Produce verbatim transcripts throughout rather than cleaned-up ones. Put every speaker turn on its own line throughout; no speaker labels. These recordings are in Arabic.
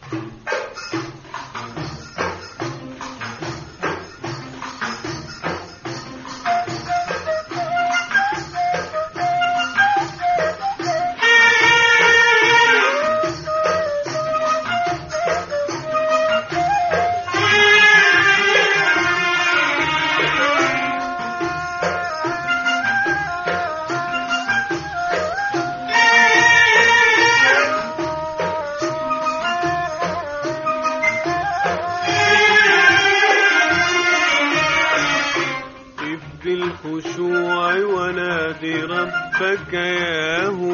بالخشوع ونادي ربك ياهو،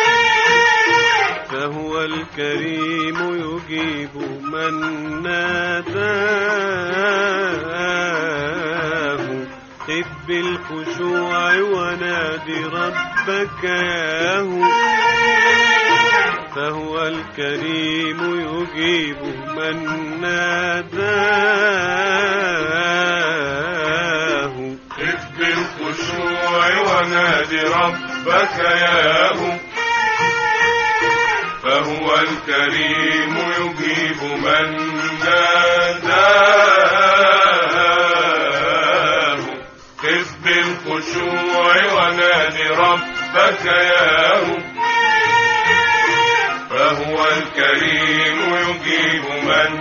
فهو الكريم يجيب من ناداه. قف بالخشوع ونادي ربك ياهو، فهو الكريم يجيب من ناداه.
قف بالخشوع ونادي ربك ياهو، فهو الكريم يجيب من ناداه. قف بالخشوع ونادي ربك ياهو، فهو الكريم يجيب من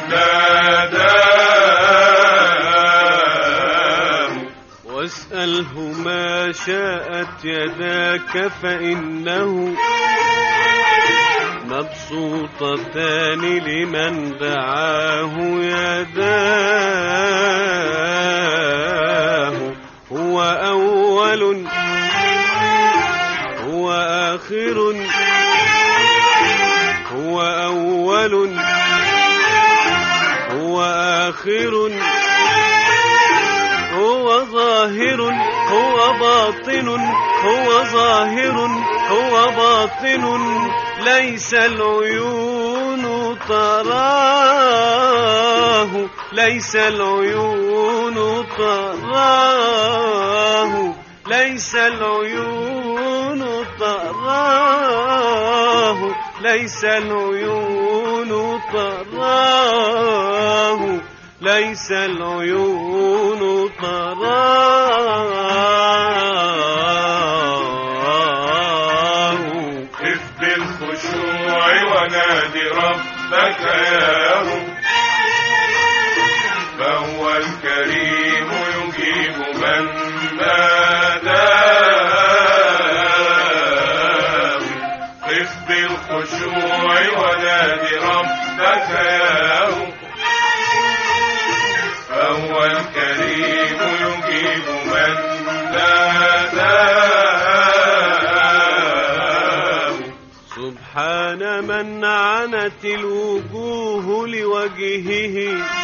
ناداه.
واسأله ما شاءت يداك فإنه مبسوطتان لمن دعاه يداه. هو أول هو آخر، هو أول هو آخر، هو ظاهر هو باطن، هو ظاهر هو باطن، ليس العيون تراه، ليس العيون تراه، ليس العيون تراه، ليس العيون تراه، ليس العيون تراه.
قف بالخشوع ونادي ربك ياهو، فهو الكريم يجيب من ناداه. قف بالخشوع ونادي ربك ياهو، فهو الكريم يجيب من ناداه.
سبحان من عنت الوجوه لوجهه،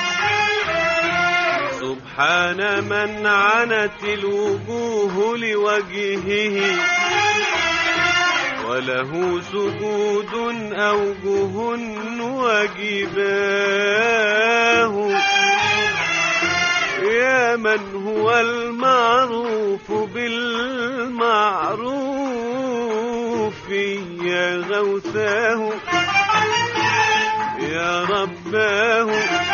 سبحان من عنت الوجوه لوجهه، وله سجود أوجه وجباه. يا من هو المعروف بالمعروف يا غوثاه، يا رباه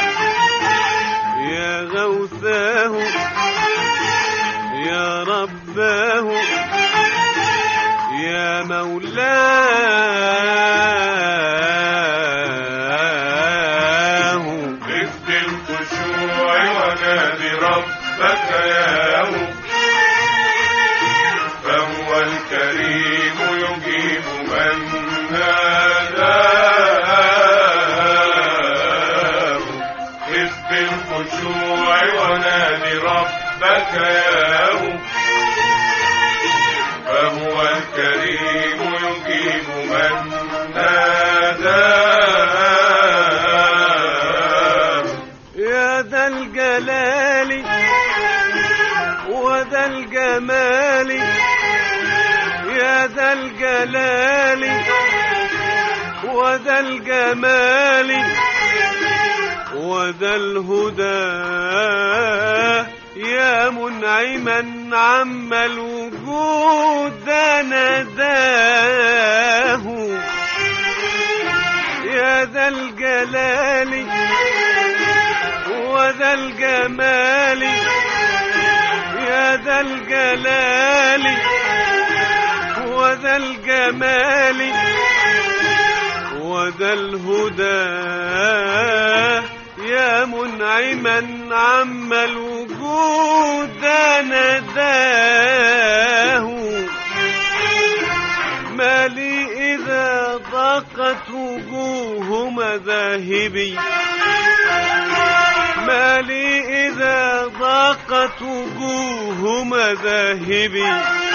يا غوثاه، يا رباه يا مولاه.
قف بالخشوع ونادي ربك ياهو، فهو الكريم يجيب من ناداه. قف بالخشوع ونادي ربك ياهو، فهو الكريم يجيب من ناداه.
يا ذا الجلال وذا الجمال، يا ذا الجلال وذا الجمال وذا الهدى، يا منعما عم الوجود نداه. يا ذا الجلال وذا الجمال يا ذا الجلال وذا الجمال وذا الهدى يا منعما عم الوجود نداه ما لي إذا ضاقت وجوه مذاهبي ما لي إذا ضاقت وجوه مذاهبي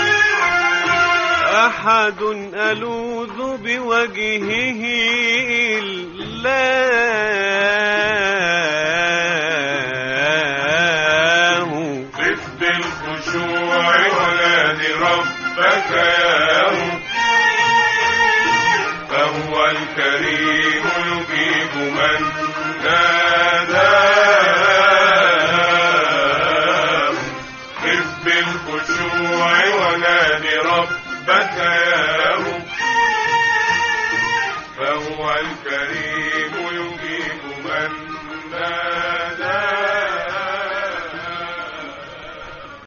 أحد ألوذ بوجهه الله
قف بالخشوع ونادي ربك ياه فهو الكريم يجيب من ناداه قف بالخشوع ونادي ربك ياه فهو الكريم